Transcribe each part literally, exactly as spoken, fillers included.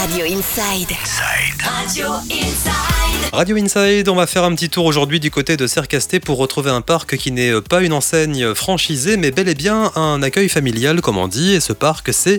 Radio Inside. Inside. Radio Inside. Radio Inside, on va faire un petit tour aujourd'hui du côté de Sercasté pour retrouver un parc qui n'est pas une enseigne franchisée, mais bel et bien un accueil familial, comme on dit. Et ce parc, c'est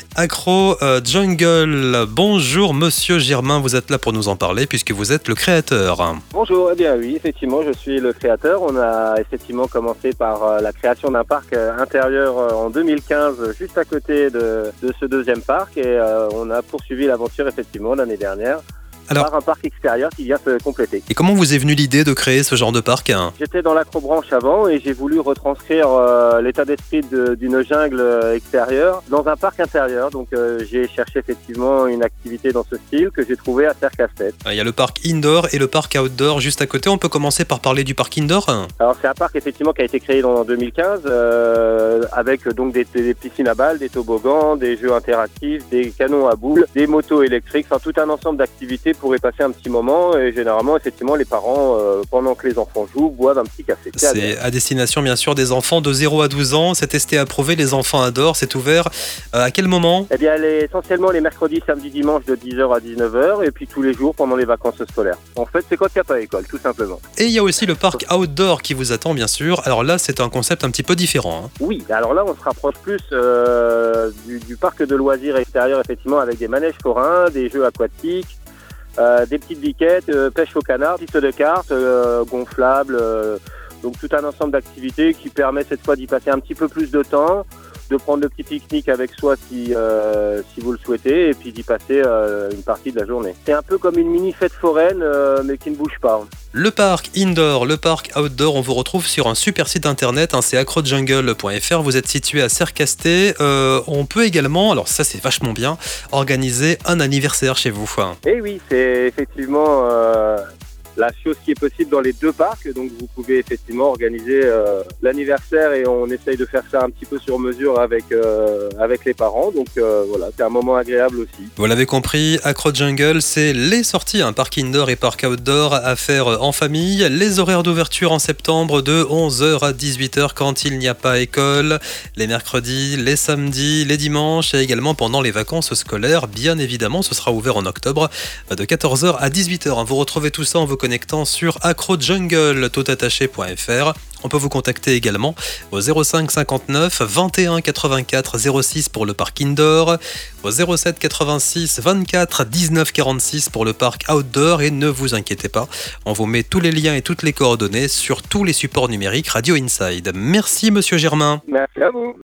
Acro Jungle. Bonjour Monsieur Germain, vous êtes là pour nous en parler puisque vous êtes le créateur. Bonjour, eh bien oui, effectivement, je suis le créateur. On a effectivement commencé par la création d'un parc intérieur en deux mille quinze, juste à côté de, de ce deuxième parc, et euh, on a poursuivi l'aventure effectivement l'année dernière. Alors, par un parc extérieur qui vient se compléter. Et comment vous est venue l'idée de créer ce genre de parc hein J'étais dans l'acrobranche avant et j'ai voulu retranscrire euh, l'état d'esprit de, d'une jungle extérieure dans un parc intérieur. Donc euh, j'ai cherché effectivement une activité dans ce style que j'ai trouvé à Sercasté. Il y a le parc indoor et le parc outdoor juste à côté. On peut commencer par parler du parc indoor. Alors c'est un parc effectivement qui a été créé en deux mille quinze euh, avec donc des, des piscines à balles, des toboggans, des jeux interactifs, des canons à boules, des motos électriques, enfin tout un ensemble d'activités pour y passer un petit moment. Et généralement effectivement les parents euh, pendant que les enfants jouent boivent un petit café. C'est, c'est à destination bien sûr des enfants de zéro à douze ans, c'est testé, approuvé, les enfants adorent, c'est ouvert euh, à quel moment? Eh bien elle est essentiellement les mercredis, samedis, dimanches de dix heures à dix-neuf heures et puis tous les jours pendant les vacances scolaires. En fait c'est quand il n'y a pas école tout simplement. Et il y a aussi le parc outdoor qui vous attend bien sûr. Alors là c'est un concept un petit peu différent hein. Oui, alors là on se rapproche plus euh, du, du parc de loisirs extérieur effectivement avec des manèges forains, des jeux aquatiques, Euh, des petites biquettes, euh, pêche au canard, piste de cartes, euh, gonflables, euh, donc tout un ensemble d'activités qui permet cette fois d'y passer un petit peu plus de temps, de prendre le petit pique-nique avec soi si, euh, si vous le souhaitez, et puis d'y passer euh, une partie de la journée. C'est un peu comme une mini fête foraine, euh, mais qui ne bouge pas. Le parc indoor, le parc outdoor, on vous retrouve sur un super site internet, hein, c'est acro jungle point f r. Vous êtes situé à Sercasté. Euh, on peut également, alors ça c'est vachement bien, organiser un anniversaire chez vous. Eh oui, c'est effectivement euh, la chose qui est possible dans les deux parcs. Donc vous pouvez effectivement organiser euh, l'anniversaire et on essaye de faire ça un petit peu sur mesure avec, euh, avec les parents. Donc euh, voilà, c'est un moment agréable aussi. Vous l'avez compris, Acro Jungle, c'est les sorties, un hein, parc indoor et parc outdoor à faire en famille. Les horaires d'ouverture en septembre de onze heures à dix-huit heures quand il n'y a pas école. Les mercredis, les samedis, les dimanches et également pendant les vacances scolaires. Bien évidemment, ce sera ouvert en octobre de quatorze heures à dix-huit heures. Vous retrouvez tout ça en vous connectant sur acro jungle toutattaché point f r. On peut vous contacter également au zéro cinq cinquante-neuf vingt et un quatre-vingt-quatre zéro six pour le parc indoor, au zéro sept quatre-vingt-six vingt-quatre dix-neuf quarante-six pour le parc outdoor. Et ne vous inquiétez pas, on vous met tous les liens et toutes les coordonnées sur tous les supports numériques Radio Inside. Merci Monsieur Germain. Merci à vous.